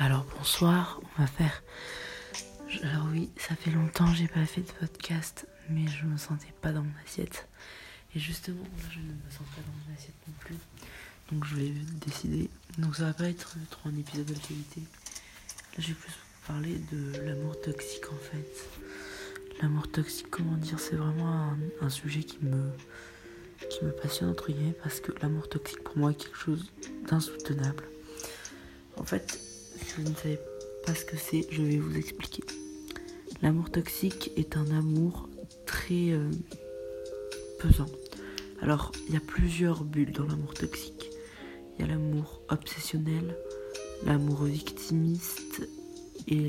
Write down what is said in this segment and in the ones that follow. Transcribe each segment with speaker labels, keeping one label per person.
Speaker 1: Alors bonsoir, on va faire... Alors oui, ça fait longtemps que j'ai pas fait de podcast, mais je me sentais pas dans mon assiette. Et justement, là je ne me sens pas dans mon assiette non plus. Donc je vais décider. Donc ça va pas être trop un épisode d'actualité. Là je vais plus vous parler de l'amour toxique en fait. L'amour toxique, comment dire, c'est vraiment un sujet qui me passionne entre guillemets, parce que l'amour toxique pour moi est quelque chose d'insoutenable. En fait, si vous ne savez pas ce que c'est, je vais vous expliquer. L'amour toxique est un amour très pesant. Alors, il y a plusieurs bulles dans l'amour toxique. Il y a l'amour obsessionnel, l'amour victimiste et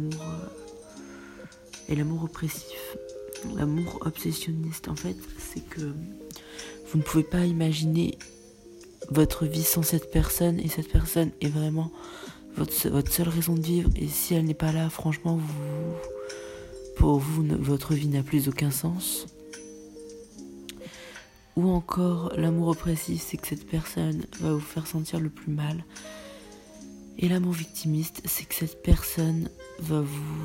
Speaker 1: l'amour oppressif. L'amour obsessionniste, en fait, c'est que vous ne pouvez pas imaginer votre vie sans cette personne, et cette personne est vraiment votre seule raison de vivre, et si elle n'est pas là, franchement, pour vous, votre vie n'a plus aucun sens. Ou encore, l'amour oppressif, c'est que cette personne va vous faire sentir le plus mal. Et l'amour victimiste, c'est que cette personne va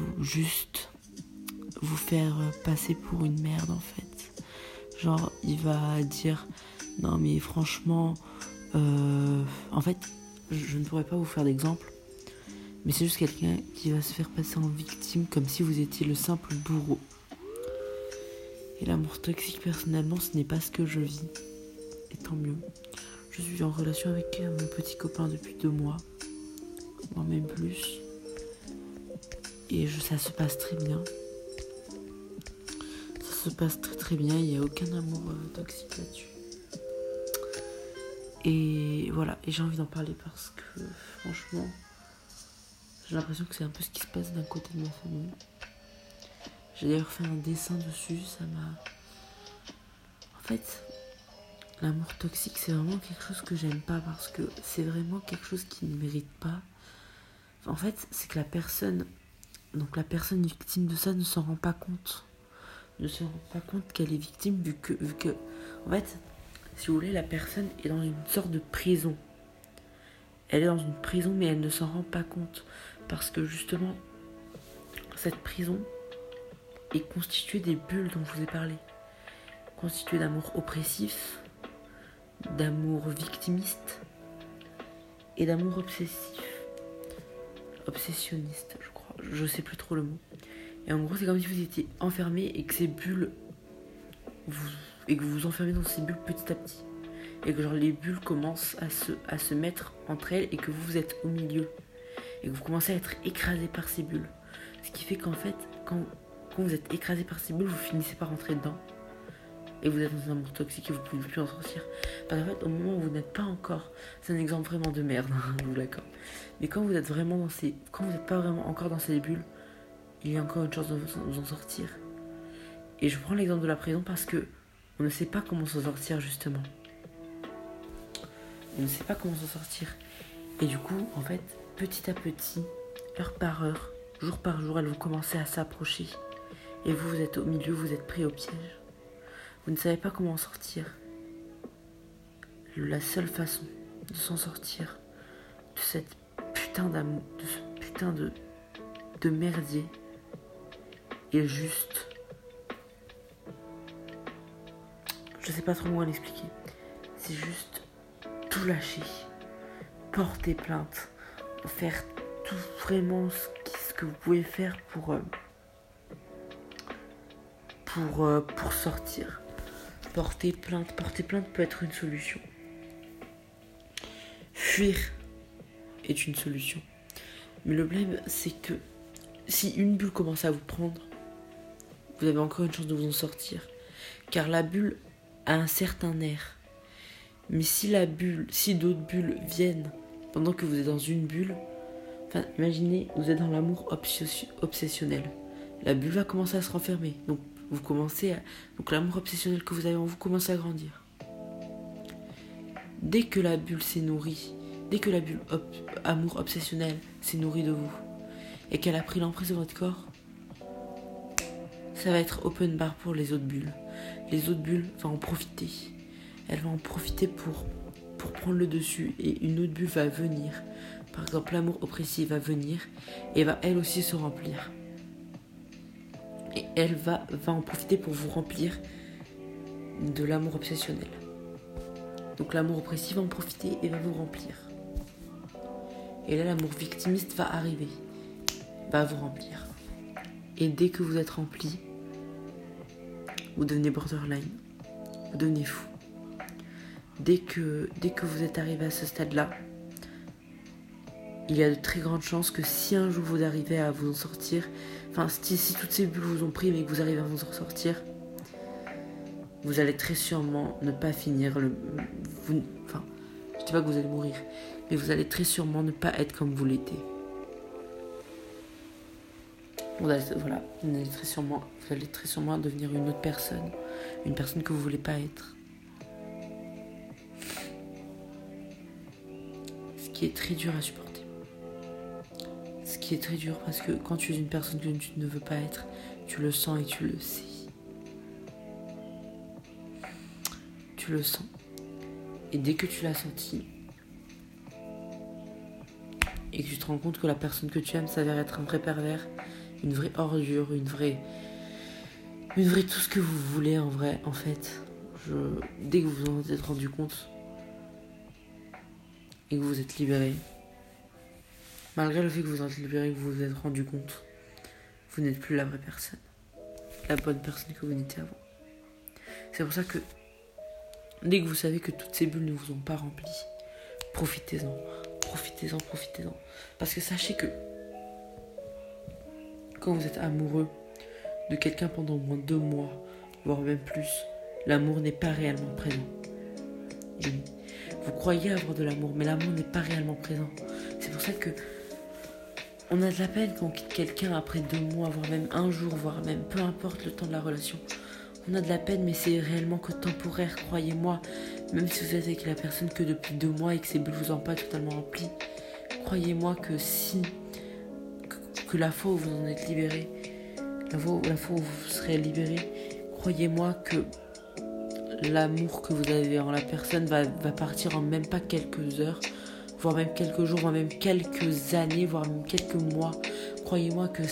Speaker 1: vous faire passer pour une merde, en fait. Genre, il va dire, non mais franchement, en fait, je ne pourrais pas vous faire d'exemple, mais c'est juste quelqu'un qui va se faire passer en victime comme si vous étiez le simple bourreau. Et l'amour toxique, personnellement, ce n'est pas ce que je vis. Et tant mieux. Je suis en relation avec mon petit copain depuis 2 mois, voire même plus. Et ça se passe très bien. Ça se passe très très bien, il n'y a aucun amour toxique là-dessus. Et voilà, et j'ai envie d'en parler parce que franchement, j'ai l'impression que c'est un peu ce qui se passe d'un côté de ma famille. J'ai d'ailleurs fait un dessin dessus, ça m'a... En fait, l'amour toxique, c'est vraiment quelque chose que j'aime pas, parce que c'est vraiment quelque chose qui ne mérite pas. En fait, c'est que la personne victime de ça ne s'en rend pas compte. Ne se rend pas compte qu'elle est victime, vu que... En fait, si vous voulez, la personne est dans une sorte de prison. Elle est dans une prison, mais elle ne s'en rend pas compte. Parce que justement, cette prison est constituée des bulles dont je vous ai parlé. Constituée d'amour oppressif, d'amour victimiste et d'amour obsessionniste, je crois. Je sais plus trop le mot. Et en gros, c'est comme si vous étiez enfermé et que ces bulles... et que vous vous enfermez dans ces bulles petit à petit. Et que genre les bulles commencent à se mettre entre elles, et que vous êtes au milieu. Et que vous commencez à être écrasé par ces bulles. Ce qui fait qu'en fait, quand vous êtes écrasé par ces bulles, vous finissez par rentrer dedans. Et vous êtes dans un amour toxique et vous ne pouvez plus en sortir. Parce qu'en fait, au moment où vous n'êtes pas encore... C'est un exemple vraiment de merde, je vous l'accorde. Mais quand vous êtes vraiment dans ces... Quand vous n'êtes pas vraiment encore dans ces bulles, il y a encore une chance de vous en sortir. Et je prends l'exemple de la prison parce que on ne sait pas comment s'en sortir, justement. On ne sait pas comment s'en sortir. Et du coup, en fait, petit à petit, heure par heure, jour par jour, elles vont commencer à s'approcher. Et vous êtes au milieu, vous êtes pris au piège. Vous ne savez pas comment en sortir. La seule façon de s'en sortir de cette putain d'amour, de ce putain de merdier, est juste... Je sais pas trop comment l'expliquer. C'est juste tout lâcher, porter plainte, faire tout vraiment ce que vous pouvez faire pour sortir. Porter plainte peut être une solution. Fuir est une solution. Mais le problème, c'est que si une bulle commence à vous prendre, vous avez encore une chance de vous en sortir. Car la bulle a un certain air. Mais si d'autres bulles viennent pendant que vous êtes dans une bulle, enfin, imaginez, vous êtes dans l'amour obsessionnel. La bulle va commencer à se renfermer. Donc l'amour obsessionnel que vous avez en vous commence à grandir. Dès que la bulle s'est nourrie, dès que la bulle amour obsessionnel s'est nourrie de vous, et qu'elle a pris l'emprise de votre corps, ça va être open bar pour les autres bulles. Les autres bulles vont en profiter. Elles vont en profiter pour prendre le dessus, et une autre bulle va venir Par exemple, l'amour oppressif va venir et va elle aussi se remplir. Et elle va en profiter pour vous remplir de l'amour obsessionnel. Donc l'amour oppressif va en profiter et va vous remplir. Et là, l'amour victimiste va arriver, va vous remplir. Et dès que vous êtes rempli, vous devenez borderline, vous devenez fou. Dès que vous êtes arrivé à ce stade-là, il y a de très grandes chances que si un jour vous arrivez à vous en sortir, enfin si toutes ces bulles vous ont pris mais que vous arrivez à vous en sortir, vous allez très sûrement ne pas finir je dis pas que vous allez mourir, mais vous allez très sûrement ne pas être comme vous l'étiez. Vous allez très sûrement devenir une autre personne, une personne que vous voulez pas être. Ce qui est très dur à supporter. Ce qui est très dur parce que quand tu es une personne que tu ne veux pas être, tu le sens et tu le sais. Tu le sens. Et dès que tu l'as senti, et que tu te rends compte que la personne que tu aimes s'avère être un vrai pervers, une vraie ordure, une vraie tout ce que vous voulez en fait. Dès que vous vous en êtes rendu compte et que vous êtes libéré, malgré le fait que vous vous en êtes libéré et que vous vous êtes rendu compte, vous n'êtes plus la vraie personne, la bonne personne que vous étiez avant. C'est pour ça que dès que vous savez que toutes ces bulles ne vous ont pas rempli, profitez-en. Parce que sachez que quand vous êtes amoureux de quelqu'un pendant au moins 2 mois, voire même plus, l'amour n'est pas réellement présent. Et vous croyez avoir de l'amour, mais l'amour n'est pas réellement présent. C'est pour ça que on a de la peine quand on quitte quelqu'un après 2 mois, voire même 1 jour, voire même peu importe le temps de la relation. On a de la peine, mais c'est réellement que temporaire, croyez-moi. Même si vous êtes avec la personne que depuis 2 mois et que ces bulles vous ont pas totalement rempli, croyez-moi que que la fois où vous en êtes libéré, la fois où vous serez libéré, croyez-moi que l'amour que vous avez en la personne va partir en même pas quelques heures, voire même quelques jours, voire même quelques années, voire même quelques mois. Croyez-moi que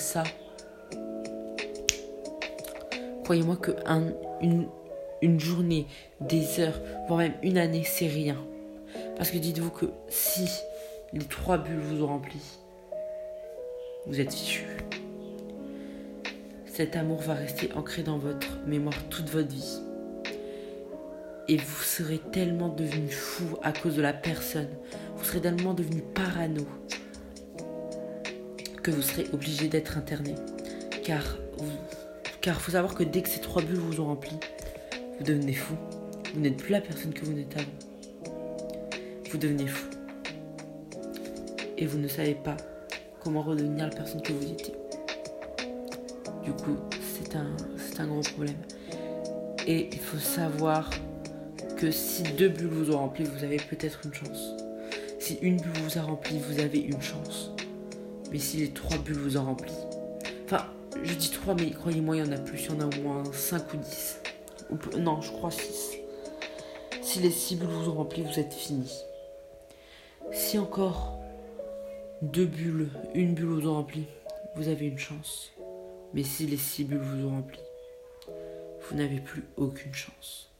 Speaker 1: une journée, des heures, voire même une année, c'est rien. Parce que dites-vous que si les 3 bulles vous ont rempli, vous êtes fichu. Cet amour va rester ancré dans votre mémoire toute votre vie. Et vous serez tellement devenu fou à cause de la personne. Vous serez tellement devenu parano que vous serez obligé d'être interné. Car faut savoir que dès que ces 3 bulles vous ont rempli, vous devenez fou. Vous n'êtes plus la personne que vous n'êtes avant. Vous devenez fou. Et vous ne savez pas comment redevenir la personne que vous étiez. Du coup, c'est un gros problème. Et il faut savoir que si 2 bulles vous ont rempli, vous avez peut-être une chance. Si une bulle vous a rempli, vous avez une chance. Mais si les 3 bulles vous ont rempli, enfin, je dis 3, mais croyez-moi, il y en a plus. Il y en a au moins 5 ou 10. Non, je crois 6. Si les 6 bulles vous ont rempli, vous êtes fini. Si encore 2 bulles, une bulle vous ont rempli, vous avez une chance. Mais si les 6 bulles vous ont rempli, vous n'avez plus aucune chance.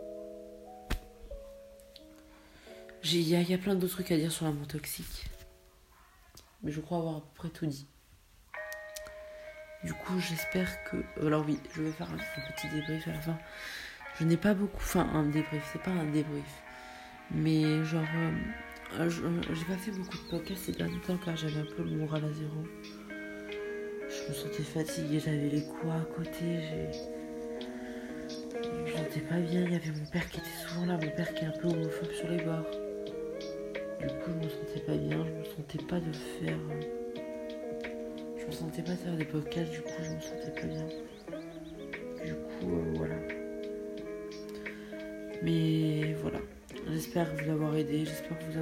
Speaker 1: Il y a plein d'autres trucs à dire sur l'amour toxique. Mais je crois avoir à peu près tout dit. Du coup, j'espère que... Alors oui, je vais faire un petit débrief à la fin. Je n'ai pas beaucoup... Enfin, un débrief, c'est pas un débrief. Mais genre... j'ai pas fait beaucoup de podcasts ces derniers temps car j'avais un peu le moral à zéro. Je me sentais fatiguée, j'avais les coups à côté, je me sentais pas bien. Il y avait mon père qui était souvent là, mon père qui est un peu homophobe sur les bords. Du coup, je me sentais pas bien, je me sentais pas de faire... Je me sentais pas de faire des podcasts, du coup, je me sentais pas bien. Du coup, voilà. Mais voilà. J'espère vous avoir aidé, j'espère vous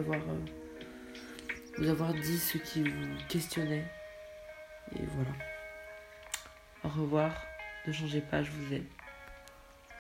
Speaker 1: avoir dit ce qui vous questionnait. Et voilà. Au revoir, ne changez pas, je vous aime.